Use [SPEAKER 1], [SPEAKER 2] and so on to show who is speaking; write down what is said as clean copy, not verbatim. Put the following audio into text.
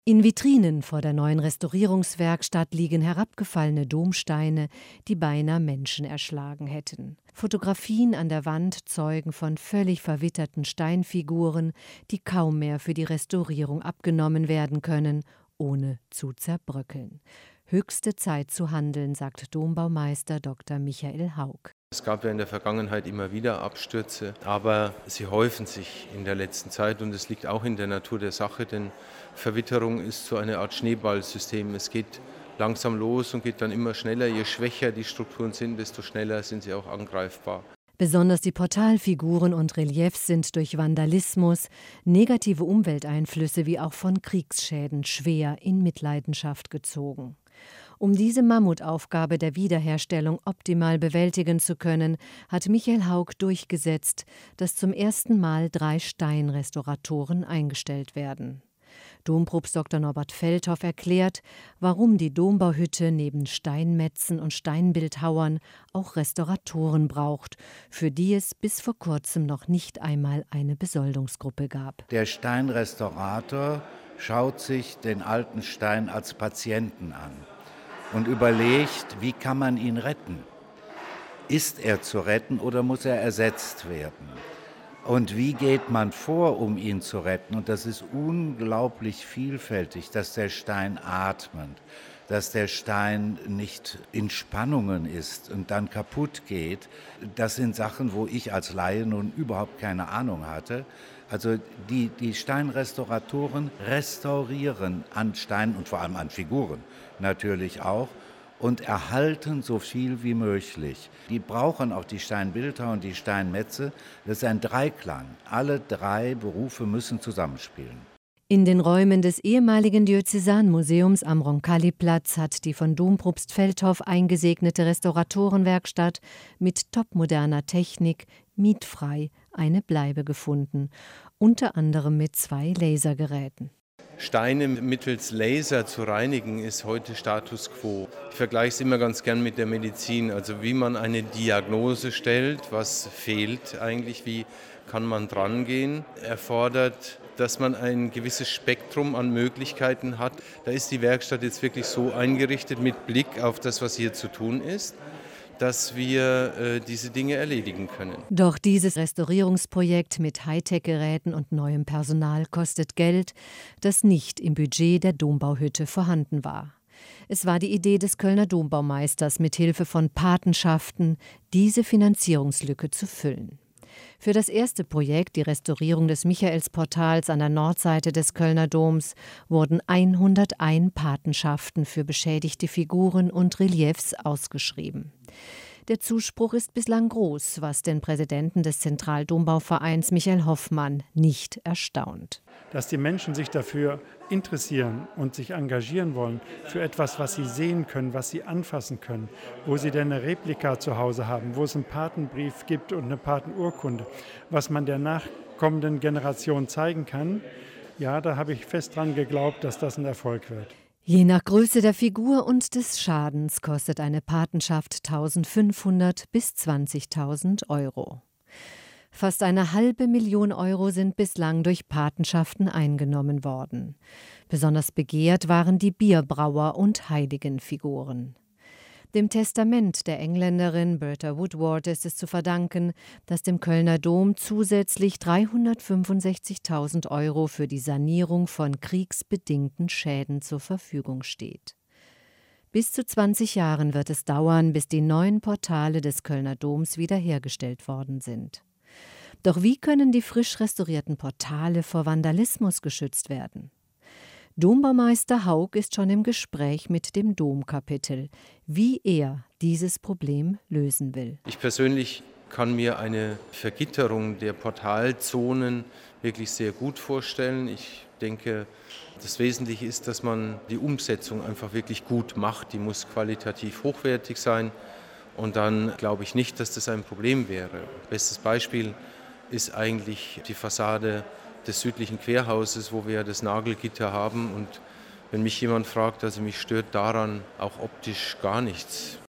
[SPEAKER 1] In Vitrinen vor der neuen Restaurierungswerkstatt liegen herabgefallene Domsteine, die beinahe Menschen erschlagen hätten. Fotografien an der Wand zeugen von völlig verwitterten Steinfiguren, die kaum mehr für die Restaurierung abgenommen werden können, ohne zu zerbröckeln. Höchste Zeit zu handeln, sagt Dombaumeister Dr. Michael Haug.
[SPEAKER 2] Es gab ja in der Vergangenheit immer wieder Abstürze, aber sie häufen sich in der letzten Zeit und es liegt auch in der Natur der Sache, denn Verwitterung ist so eine Art Schneeballsystem. Es geht langsam los und geht dann immer schneller. Je schwächer die Strukturen sind, desto schneller sind sie auch angreifbar.
[SPEAKER 1] Besonders die Portalfiguren und Reliefs sind durch Vandalismus, negative Umwelteinflüsse wie auch von Kriegsschäden schwer in Mitleidenschaft gezogen. Um diese Mammutaufgabe der Wiederherstellung optimal bewältigen zu können, hat Michael Haug durchgesetzt, dass zum ersten Mal 3 Steinrestauratoren eingestellt werden. Dompropst Dr. Norbert Feldhoff erklärt, warum die Dombauhütte neben Steinmetzen und Steinbildhauern auch Restauratoren braucht, für die es bis vor kurzem noch nicht einmal eine Besoldungsgruppe gab.
[SPEAKER 3] Der Steinrestaurator schaut sich den alten Stein als Patienten an und überlegt, wie kann man ihn retten? Ist er zu retten oder muss er ersetzt werden? Und wie geht man vor, um ihn zu retten? Und das ist unglaublich vielfältig, dass der Stein atmet, dass der Stein nicht in Spannungen ist und dann kaputt geht. Das sind Sachen, wo ich als Laie nun überhaupt keine Ahnung hatte. Also die Steinrestauratoren restaurieren an Steinen und vor allem an Figuren natürlich auch und erhalten so viel wie möglich. Die brauchen auch die Steinbildhauer und die Steinmetze. Das ist ein Dreiklang. Alle 3 Berufe müssen zusammenspielen.
[SPEAKER 1] In den Räumen des ehemaligen Diözesanmuseums am Roncalli-Platz hat die von Dompropst Feldhoff eingesegnete Restauratorenwerkstatt mit topmoderner Technik mietfrei eine Bleibe gefunden, unter anderem mit 2 Lasergeräten.
[SPEAKER 2] Steine mittels Laser zu reinigen, ist heute Status quo. Ich vergleiche es immer ganz gern mit der Medizin, also wie man eine Diagnose stellt, was fehlt eigentlich, wie kann man dran gehen, erfordert, dass man ein gewisses Spektrum an Möglichkeiten hat. Da ist die Werkstatt jetzt wirklich so eingerichtet mit Blick auf das, was hier zu tun ist, dass wir diese Dinge erledigen können.
[SPEAKER 1] Doch dieses Restaurierungsprojekt mit Hightech-Geräten und neuem Personal kostet Geld, das nicht im Budget der Dombauhütte vorhanden war. Es war die Idee des Kölner Dombaumeisters, mit Hilfe von Patenschaften diese Finanzierungslücke zu füllen. Für das erste Projekt, die Restaurierung des Michaelsportals an der Nordseite des Kölner Doms, wurden 101 Patenschaften für beschädigte Figuren und Reliefs ausgeschrieben. Der Zuspruch ist bislang groß, was den Präsidenten des Zentraldombauvereins Michael Hoffmann nicht erstaunt.
[SPEAKER 4] Dass die Menschen sich dafür interessieren und sich engagieren wollen für etwas, was sie sehen können, was sie anfassen können, wo sie dann eine Replika zu Hause haben, wo es einen Patenbrief gibt und eine Patenurkunde, was man der nachkommenden Generation zeigen kann, ja, da habe ich fest dran geglaubt, dass das ein Erfolg wird.
[SPEAKER 1] Je nach Größe der Figur und des Schadens kostet eine Patenschaft 1.500 bis 20.000 Euro. Fast 500.000 Euro sind bislang durch Patenschaften eingenommen worden. Besonders begehrt waren die Bierbrauer- und Heiligenfiguren. Dem Testament der Engländerin Bertha Woodward ist es zu verdanken, dass dem Kölner Dom zusätzlich 365.000 Euro für die Sanierung von kriegsbedingten Schäden zur Verfügung steht. Bis zu 20 Jahren wird es dauern, bis die neuen Portale des Kölner Doms wiederhergestellt worden sind. Doch wie können die frisch restaurierten Portale vor Vandalismus geschützt werden? Dombaumeister Haug ist schon im Gespräch mit dem Domkapitel, wie er dieses Problem lösen will.
[SPEAKER 2] Ich persönlich kann mir eine Vergitterung der Portalzonen wirklich sehr gut vorstellen. Ich denke, das Wesentliche ist, dass man die Umsetzung einfach wirklich gut macht. Die muss qualitativ hochwertig sein und dann glaube ich nicht, dass das ein Problem wäre. Bestes Beispiel ist eigentlich die Fassade des südlichen Querhauses, wo wir das Nagelgitter haben. Und wenn mich jemand fragt, also mich stört daran auch optisch gar nichts.